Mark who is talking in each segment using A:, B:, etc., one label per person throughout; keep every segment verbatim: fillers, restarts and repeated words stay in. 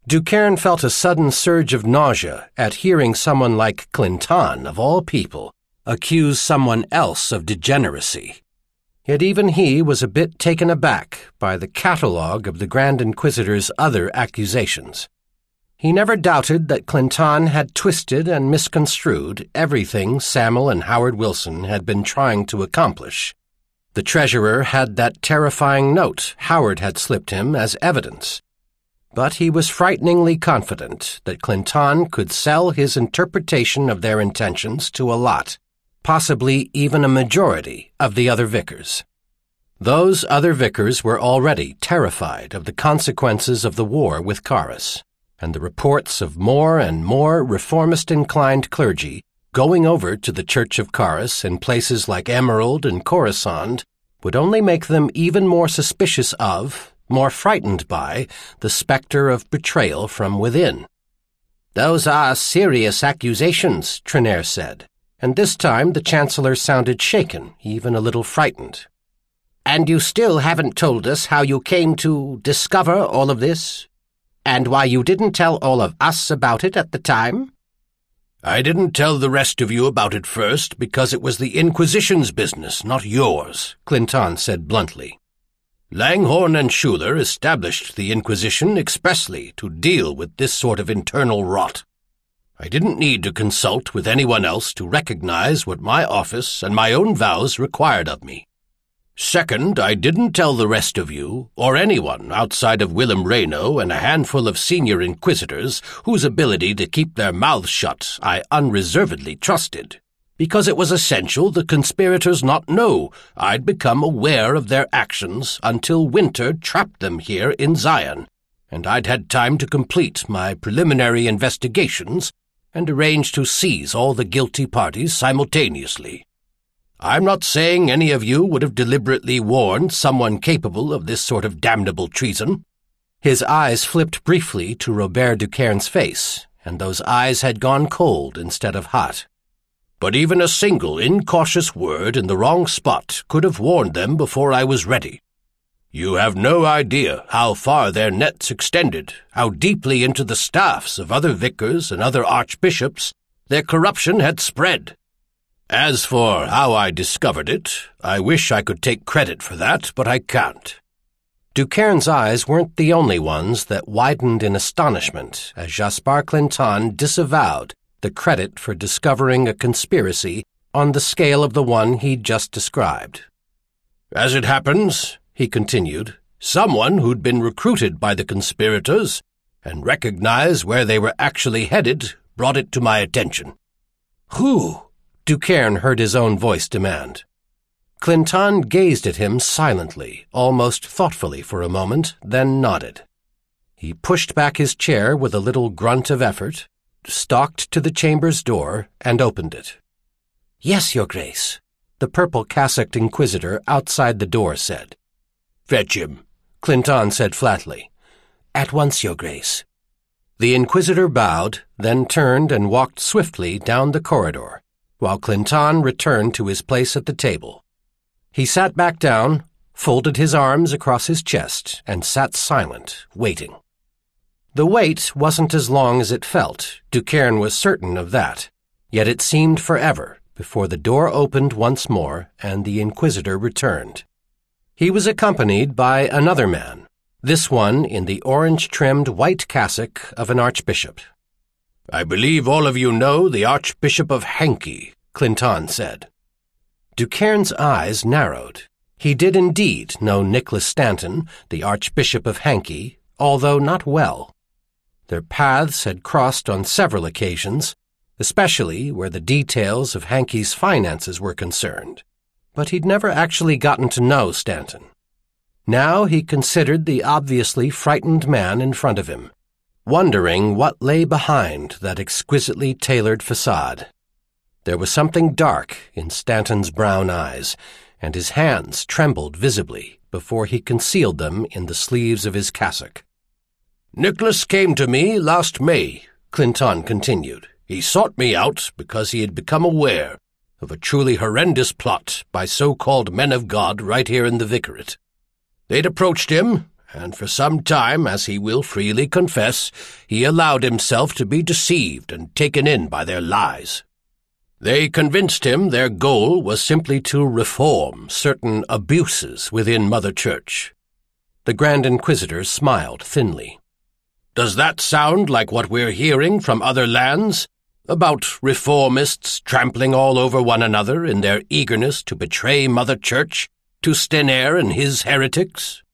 A: Ducairn felt a sudden surge of nausea at hearing someone like Clinton, of all people, accuse someone else of degeneracy. Yet even he was a bit taken aback by the catalogue of the Grand Inquisitor's other accusations. He never doubted that Clinton had twisted and misconstrued everything Samuel and Howard Wilson had been trying to accomplish. The treasurer had that terrifying note Howard had slipped him as evidence. But he was frighteningly confident that Clinton could sell his interpretation of their intentions to a lot, possibly even a majority, of the other vicars. Those other vicars were already terrified of the consequences of the war with Caras, and the reports of more and more reformist-inclined clergy going over to the Church of Caras in places like Emerald and Coruscant would only make them even more suspicious of, more frightened by, the spectre of betrayal from within. "Those are serious accusations," Trenaer said, and this time the Chancellor sounded shaken, even a little frightened. "And you still haven't told us how you came to discover all of this? And why you didn't tell all of us about it at the time?"
B: "I didn't tell the rest of you about it first because it was the Inquisition's business, not yours," Clinton said bluntly. "Langhorne and Schuler established the Inquisition expressly to deal with this sort of internal rot. I didn't need to consult with anyone else to recognize what my office and my own vows required of me. Second, I didn't tell the rest of you, or anyone outside of Willem Reyno and a handful of senior inquisitors whose ability to keep their mouths shut I unreservedly trusted, because it was essential the conspirators not know I'd become aware of their actions until winter trapped them here in Zion, and I'd had time to complete my preliminary investigations and arrange to seize all the guilty parties simultaneously. I'm not saying any of you would have deliberately warned someone capable of this sort of damnable treason."
A: His eyes flipped briefly to Robert Ducairn's face, and those eyes had gone cold instead of hot.
B: "But even a single incautious word in the wrong spot could have warned them before I was ready. You have no idea how far their nets extended, how deeply into the staffs of other vicars and other archbishops their corruption had spread. As for how I discovered it, I wish I could take credit for that, but I can't."
A: Ducairn's eyes weren't the only ones that widened in astonishment as Jaspar Clinton disavowed the credit for discovering a conspiracy on the scale of the one he'd just described.
B: "As it happens," he continued, "someone who'd been recruited by the conspirators and recognized where they were actually headed brought it to my attention."
A: "Who?" Ducairn heard his own voice demand. Clinton gazed at him silently, almost thoughtfully for a moment, then nodded. He pushed back his chair with a little grunt of effort, stalked to the chamber's door, and opened it. "Yes, Your Grace," the purple-cassocked inquisitor outside the door said.
B: "Fetch him,"
A: Clinton said flatly. "At once, Your Grace." The inquisitor bowed, then turned and walked swiftly down the corridor, while Clinton returned to his place at the table. He sat back down, folded his arms across his chest, and sat silent, waiting. The wait wasn't as long as it felt, Ducairn was certain of that, yet it seemed forever before the door opened once more and the inquisitor returned. He was accompanied by another man, this one in the orange-trimmed white cassock of an archbishop.
B: "I believe all of you know the Archbishop of Hankey," Clinton said.
A: Ducairn's eyes narrowed. He did indeed know Nicholas Stanton, the Archbishop of Hankey, although not well. Their paths had crossed on several occasions, especially where the details of Hankey's finances were concerned, but he'd never actually gotten to know Stanton. Now he considered the obviously frightened man in front of him, wondering what lay behind that exquisitely tailored facade. There was something dark in Stanton's brown eyes, and his hands trembled visibly before he concealed them in the sleeves of his cassock.
B: "Nicholas came to me last May," Clinton continued. "He sought me out because he had become aware of a truly horrendous plot by so-called men of God right here in the Vicariate. They'd approached him, and for some time, as he will freely confess, he allowed himself to be deceived and taken in by their lies. They convinced him their goal was simply to reform certain abuses within Mother Church.
A: The Grand Inquisitor smiled thinly.
B: Does that sound like what we're hearing from other lands? About reformists trampling all over one another in their eagerness to betray Mother Church to Stener and his heretics?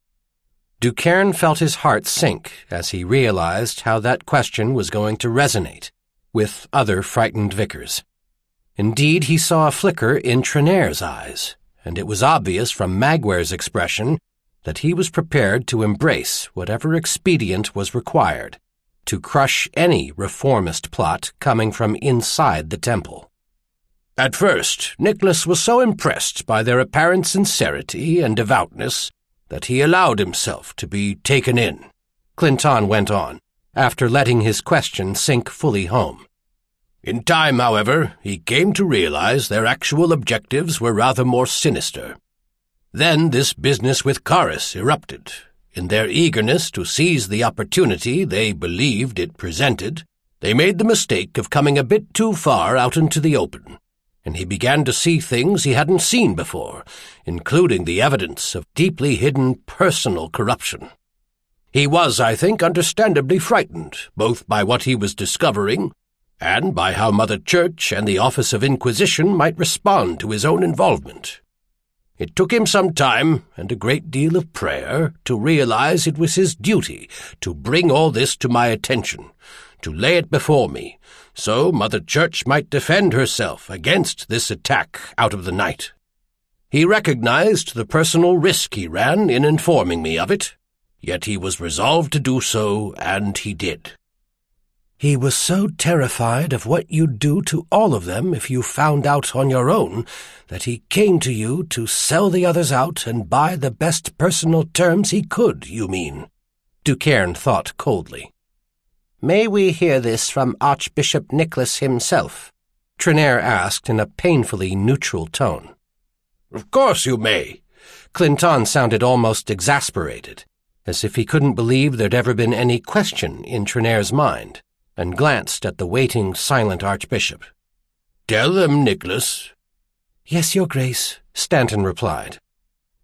A: Ducairn felt his heart sink as he realized how that question was going to resonate with other frightened vicars. Indeed, he saw a flicker in Trenaire's eyes, and it was obvious from Magware's expression that he was prepared to embrace whatever expedient was required to crush any reformist plot coming from inside the temple.
B: At first, Nicholas was so impressed by their apparent sincerity and devoutness that he allowed himself to be taken in,
A: Clinton went on, after letting his question sink fully home.
B: In time, however, he came to realize their actual objectives were rather more sinister. Then this business with Kharis erupted. In their eagerness to seize the opportunity they believed it presented, they made the mistake of coming a bit too far out into the open, and he began to see things he hadn't seen before, including the evidence of deeply hidden personal corruption. He was, I think, understandably frightened, both by what he was discovering and by how Mother Church and the Office of Inquisition might respond to his own involvement. It took him some time and a great deal of prayer to realize it was his duty to bring all this to my attention, to lay it before me, so Mother Church might defend herself against this attack out of the night. He recognized the personal risk he ran in informing me of it, yet he was resolved to do so, and he did.
A: He was so terrified of what you'd do to all of them if you found out on your own that he came to you to sell the others out and buy the best personal terms he could, you mean? Ducairn thought coldly. May we hear this from Archbishop Nicholas himself? Trenaire asked in a painfully neutral tone.
B: Of course you may.
A: Clinton sounded almost exasperated, as if he couldn't believe there'd ever been any question in Trenaire's mind, and glanced at the waiting, silent Archbishop.
B: Tell them, Nicholas.
A: Yes, Your Grace, Stanton replied.